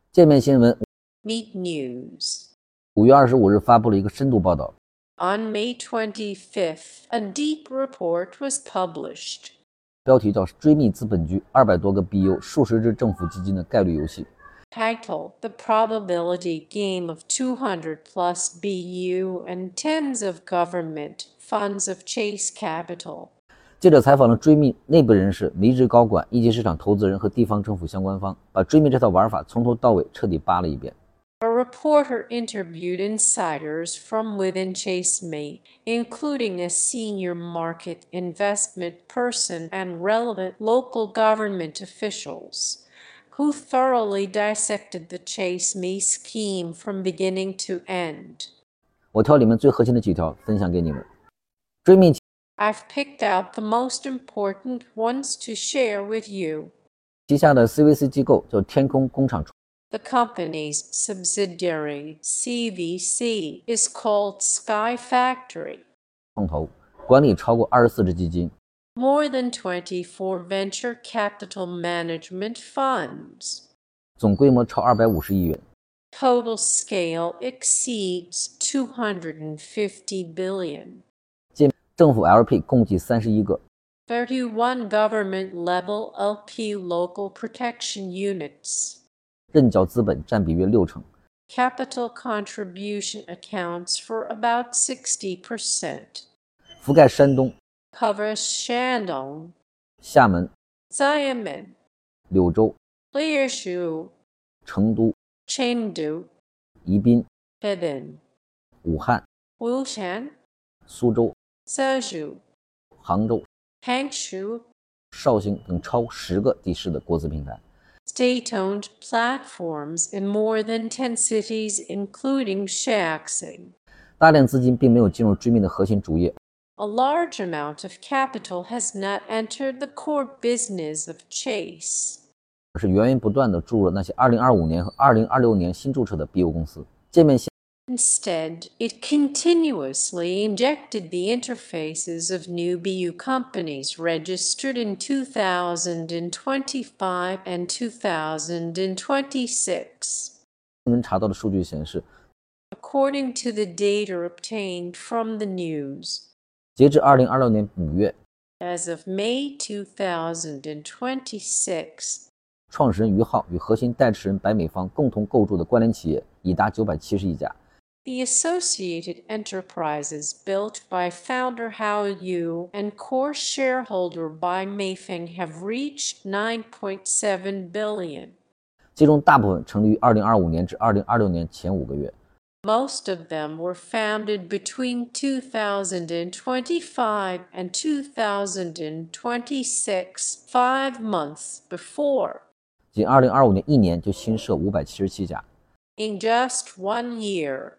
界面新闻 Meet News. 5月25日发布了一个深度报道。 On May 25th, a deep report was published. 标题叫追觅资本局200多个 BU 数十只政府基金的概率游戏。 Title: The Probability Game of 200 plus BU and tens of government funds of Chase Capital. 记者采访了追觅内部人士、离职高管、一级市场投资人和地方政府相关方，把追觅这套玩法从头到尾彻底扒了一遍。 A reporter interviewed insiders from within ChaseMate, including a senior market investment person and relevant local government officials, who thoroughly dissected the ChaseMate scheme from beginning to end. 我挑里面最核心的几条分享给你们。追觅 I've picked out the most important ones to share with you. 旗下的 CVC 机构叫天空工厂， The company's subsidiary, CVC, is called Sky Factory. 创投管理超过24只基金， More than 24 venture capital management funds. 总规模超250亿元。 Total scale exceeds 250 billion. 政府 LP 共计31个， 31 government-level LP local protection units. 认缴资本占比约60%。 Capital contribution accounts for about 60%. 覆盖山东、 Covers Shandong, 厦门、 Xiamen, 柳州、 Liurshu, 成都、 Chengdu, 宜宾、 Hebei, 武汉、 Wushan, 苏州、 Suzhou, 杭州、 Hangshu, 绍兴等超10个地市的国资平台。 state-owned platforms in more than 10 cities, including Shaanxi. 大量资金并没有进入追觅的核心主业， A large amount of capital has not entered the core business of Chase. 而是源源不断地注入了那些2025年和2026年新注册的 BU 公司。界面 Instead, it continuously injected the interfaces of new BU companies registered in 2025 and 2026. 新闻查到的数据显示， According to the data obtained from the news, 截至2026年5月， as of May 2026, 创始人于浩与核心代持人白美芳共同构筑的关联企业已达971家。 the associated enterprises built by founder Hao Yu and core shareholder Bai Meifeng have reached 9.7 billion. 其中大部分成立于2025年至2026年前5个月。 Most of them were founded between 2025 and 2026, 5 months before. 仅2025年1年就新设577家。 In just 1 year,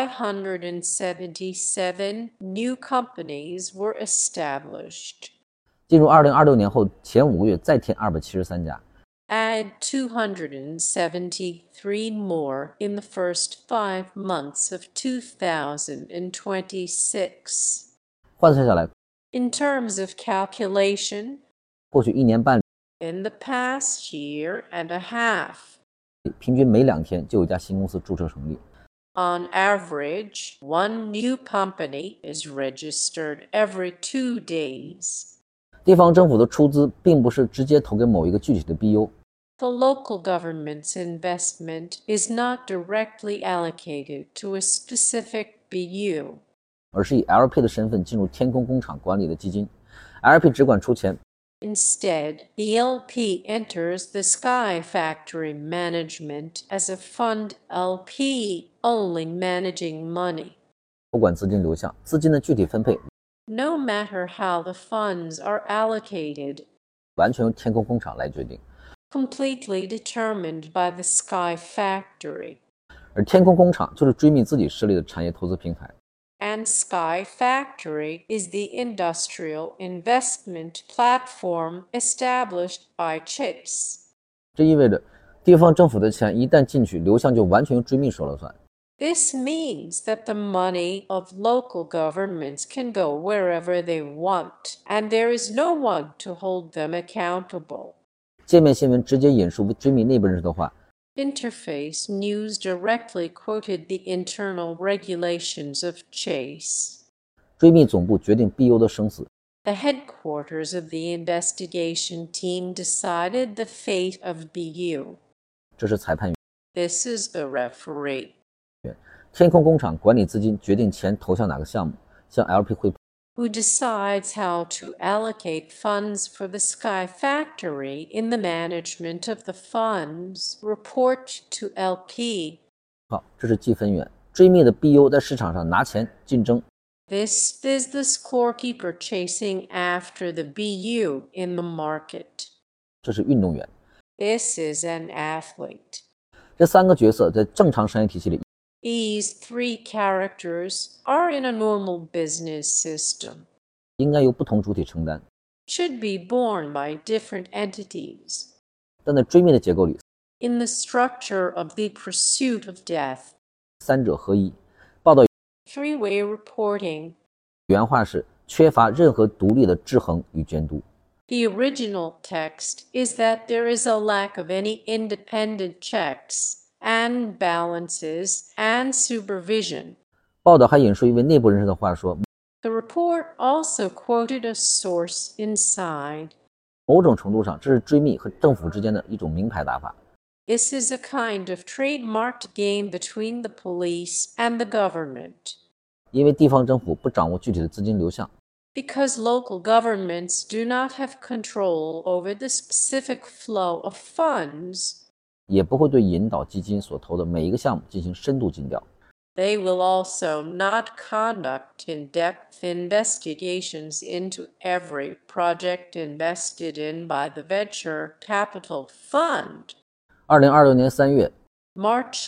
577 new companies were established. 进入2026年后前5个月再添273家。 Add 273 more in the first 5 months of 2026. 换算下来， In terms of calculation, 过去1年半 in the past year and a half, 平均每2天就有一家新公司注册成立。 on average, one new company is registered every 2 days. 地方政府的出资并不是直接投给某一个具体的 BU， The local government's investment is not directly allocated to a specific BU, 而是以 LP 的身份进入天空工厂管理的基金。 LP 只管出钱， Instead, the LP enters the Sky Factory management as a fund LP, only managing money. 不管资金流向，资金的具体分配 No matter how the funds are allocated, 完全由天空工厂来决定。 completely determined by the Sky Factory. 而天空工厂就是追觅自己设立的产业投资平台。 And Sky Factory is the industrial investment platform established by Chase. 这意味着地方政府的钱一旦进去，流向就完全由追觅说了算。 This means that the money of local governments can go wherever they want, and there is no one to hold them accountable. 界面新闻直接引述追觅内部人士的话， Interface News directly quoted the internal regulations of Chase. 追觅总部决定 BU 的生死。 The headquarters of the investigation team decided the fate of BU. 这是裁判员。 This is the referee. 天空工厂管理资金决定钱投向哪个项目，向 LP 汇报。 Who decides how to allocate funds for the Sky Factory in the management of the funds? Report to LP. 好，这是计分员。追觅的 BU 在市场上拿钱竞争。 This is the scorekeeper chasing after the BU in the market. 这是运动员。 This is an athlete. 这三个角色在正常商业体系里， These three characters are in a normal business system. 应该由不同主体承担， Should be borne by different entities. 但在追觅的结构里， In the structure of the pursuit of death. 三者合一。报道 Three-way reporting. 原话是缺乏任何独立的制衡与监督。 The original text is that there is a lack of any independent checks and balances and supervision. 报道还引述一位内部人士的话说， The report also quoted a source inside. 某种程度上，这是追觅和政府之间的一种明牌打法。 This is a kind of trademarked game between the police and the government. 因为地方政府不掌握具体的资金流向， Because local governments do not have control over the specific flow of funds, 也不会对引导基金所投的每一个项目进行深度尽调。 they will also not conduct in-depth investigations into every project invested in by the venture capital fund. 2026年3月， March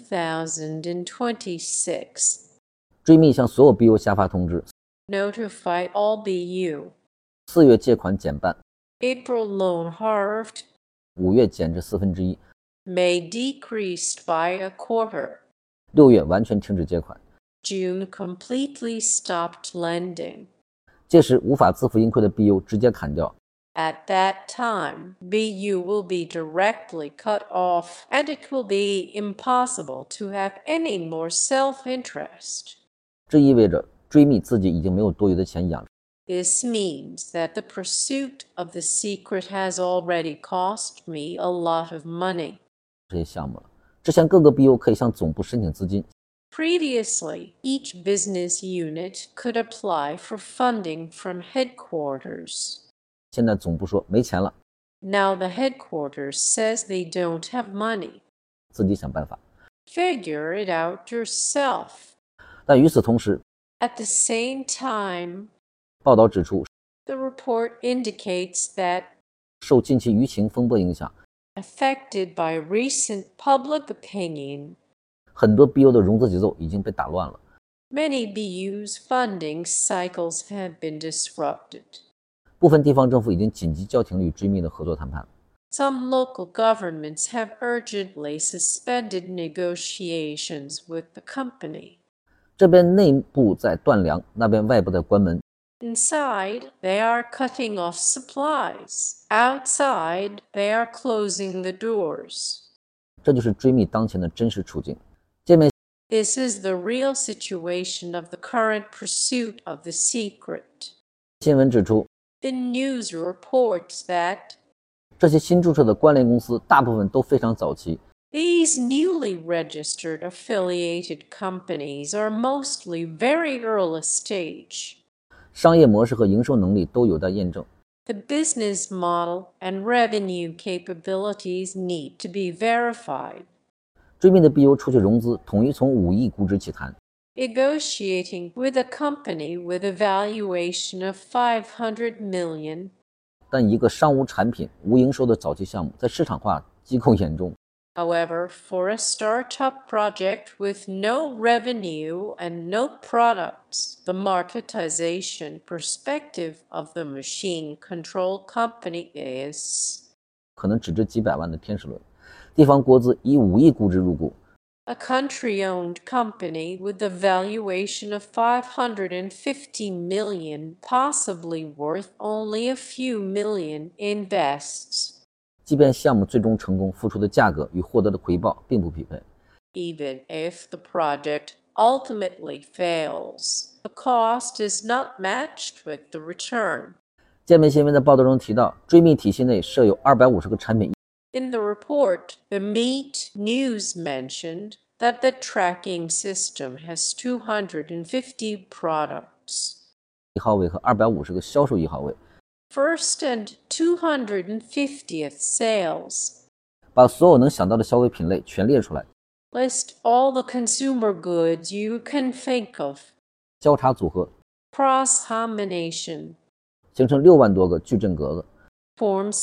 2026. 追觅向所有 BU 下发通知， Notify all BU. 4月借款减半， April loan halved. 5月减至1/4， May decreased by a quarter. 6月完全停止借款。 June completely stopped lending. 届时无法自负盈亏的 BU 直接砍掉， At that time, BU will be directly cut off, and it will be impossible to have any more self-interest. 这意味着追觅自己已经没有多余的钱养 This means that the pursuit of the secret has already cost me a lot of money. 这些项目了。之前各个 BU 可以向总部申请资金， Previously, each business unit could apply for funding from headquarters. 现在总部说没钱了， Now the headquarters says they don't have money. 自己想办法。 Figure it out yourself. 但与此同时， At the same time, 报道指出， the report indicates that, 受近期舆情风波影响， affected by recent public opinion, 很多 BU 的融资节奏已经被打乱了。 many BU's funding cycles have been disrupted. 部分地方政府已经紧急叫停了与追觅的合作谈判。 Some local governments have urgently suspended negotiations with the company. 这边内部在断粮，那边外部在关门。 Inside, they are cutting off supplies. Outside, they are closing the doors. 这就是追觅当前的真实处境。界面 This is the real situation of the current pursuit of the secret. 新闻指出， The news reports that 这些新注册的关联公司大部分都非常早期， these newly registered affiliated companies are mostly very early stage. 商业模式和营收能力都有待验证。 The business model and revenue capabilities need to be verified. 追觅的 BU 出去融资，统一从5亿估值起谈， Negotiating with a company with a valuation of $500 million. 但一个商无产品、无营收的早期项目，在市场化机构眼中， However, for a startup project with no revenue and no products, the marketization perspective of the machine control company is 可能只值几百万的天使轮。地方国资以5亿估值入股， a country-owned company with a valuation of $550 million, possibly worth only a few million, invests. 即便项目最终成功，付出的价格与获得的回报并不匹配。 Even if the project ultimately fails, the cost is not matched with the return. 界面新闻的报道中提到，追觅体系内设有250个产品。 In the report, the Meat News mentioned that the tracking system has 250 products. 1号位和250个销售1号位， First and 250th sales. 把所有能想到的消费品类全列出来， List all the consumer goods you can think of. 交叉组合， Cross-combination. 形成6万多个矩阵格子， Form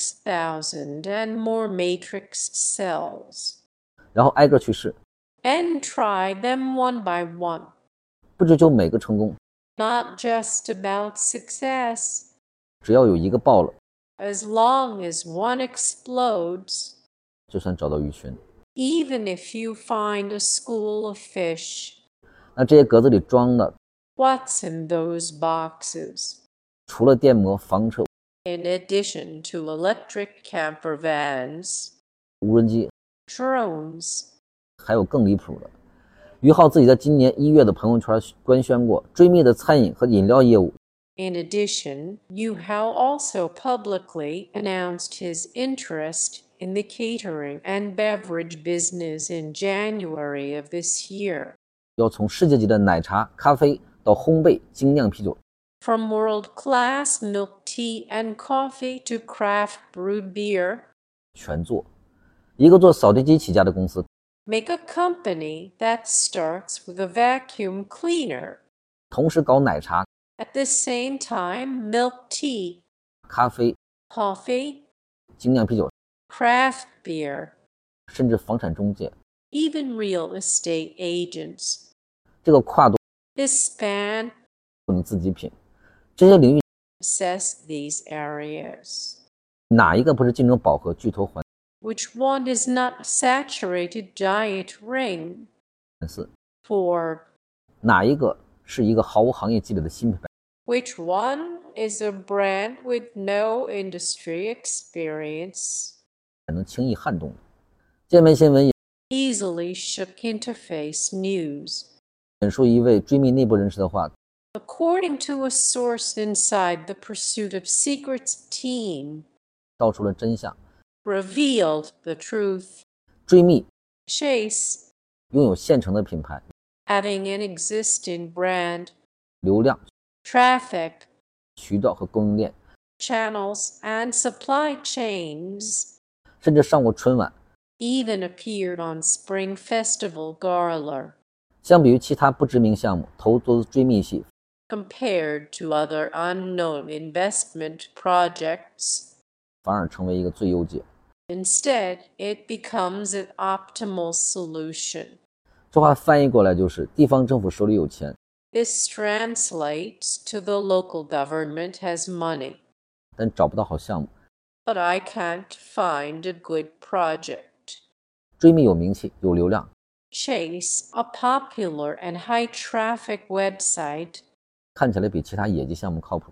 6,000 and more matrix cells. 然后挨个去试， And try them one by one. 不追求每个成功， Not just about success. 只要有一个爆了， As long as one explodes, 就算找到鱼群。 even if you find a school of fish. 那这些格子里装的， What's in those boxes? 除了电摩、房车、 In addition to electric camper vans, 无人机， drones, 还有更离谱的。于浩自己在今年1月的朋友圈官宣过，追觅的餐饮和饮料业务 In addition, Yu Hao also publicly announced his interest in the catering and beverage business in January of this year. 要从世界级的奶茶、咖啡到烘焙、精酿啤酒， From world-class milk tea and coffee to craft brewed beer, 全做。一个做扫地机起家的公司， make a company that starts with a vacuum cleaner. 同时搞奶茶、 At the same time, milk tea, 咖啡、 coffee, 精酿啤酒， craft beer, 甚至房产中介， even real estate agents. 这个跨度 This span 你自己品。这些领域 assess these areas. 哪一个不是竞争饱和、巨头环 Which one is not a saturated giant ring? 4？ 4. 哪一个是一个毫无行业积累的新品牌？ Which one is a brand with no industry experience? 能轻易撼动的。界面新闻 Easily shook interface news. 引述一位追觅内部人士的话， According to a source inside the Pursuit of Secrets team, 道出了真相。 revealed the truth. 追觅 Chase, 拥有现成的品牌、 having an existing brand, 流量、 traffic, 渠道和供应链， channels, and supply chains, 甚至上过春晚。 even appeared on Spring Festival Gala. 相比于其他不知名项目，投资追觅系 Compared to other unknown investment projects, 反而成为一个最优解。 instead, it becomes an optimal solution. 这话翻译过来就是地方政府手里有钱， This translates to the local government has money, 但找不到好项目。 but I can't find a good project. 追觅有名气、有流量， Chase, a popular and high-traffic website, 看起来比其他野鸡项目靠谱，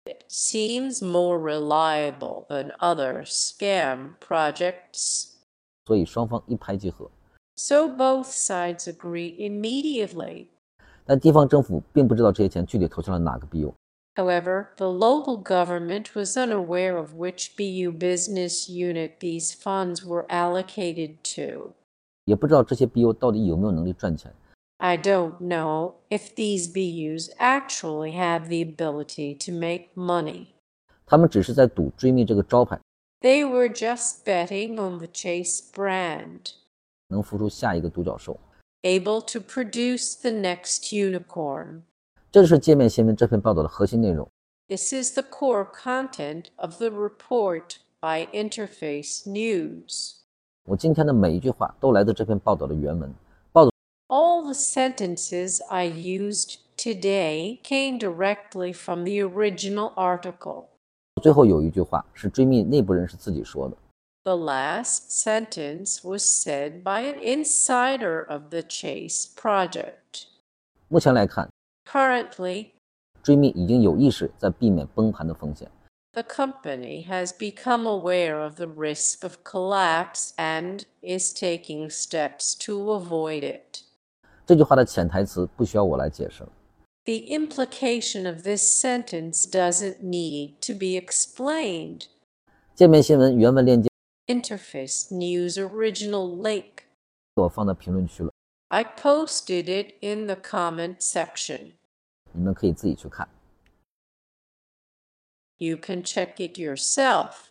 seems more reliable than other scam projects. 所以双方一拍即合。 So both sides agree immediately. 但地方政府并不知道这些钱具体投向了哪个 BU， However, the local government was unaware of which BU business unit these funds were allocated to. 也不知道这些 BU 到底有没有能力赚钱。 I don't know if these BUs actually have the ability to make money. 他们只是在赌追觅这个招牌 They were just betting on the Chase brand, 能孵出下一个独角兽。 able to produce the next unicorn. 这就是界面新闻这篇报道的核心内容。 This is the core content of the report by Interface News. 我今天的每一句话都来自这篇报道的原文。 All the sentences I used today came directly from the original article. 最后有一句话是追觅内部人士自己说的， The last sentence was said by an insider of the Chase project. 目前来看， Currently, 追觅已经有意识在避免崩盘的风险。 The company has become aware of the risk of collapse and is taking steps to avoid it. 这句话的潜台词不需要我来解释了。 The implication of this sentence doesn't need to be explained. 界面新闻原文链接 Interface News Original Link. 我放到评论区了， I posted it in the comment section. 你们可以自己去看。 You can check it yourself.